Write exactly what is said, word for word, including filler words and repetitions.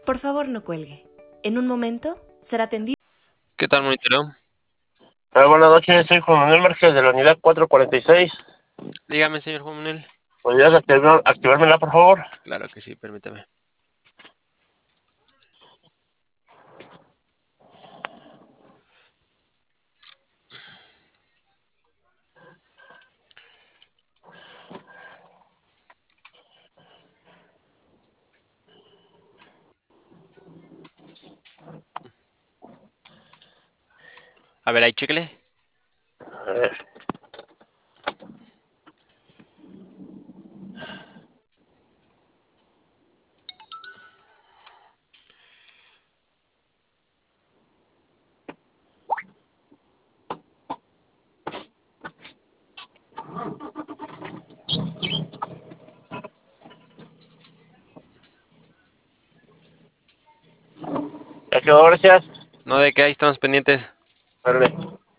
Por favor, no cuelgue. En un momento será atendido. ¿Qué tal, monitoreo? Hola, buenas noches, soy Juan Manuel Márquez de la unidad cuatrocientos cuarenta y seis. Dígame, señor Juan Manuel. ¿Podrías activar, activármela, por favor? Claro que sí, permítame. A ver, ahí, chéquele. A ver. Ya quedó, gracias. No, de que ahí estamos pendientes. Vale.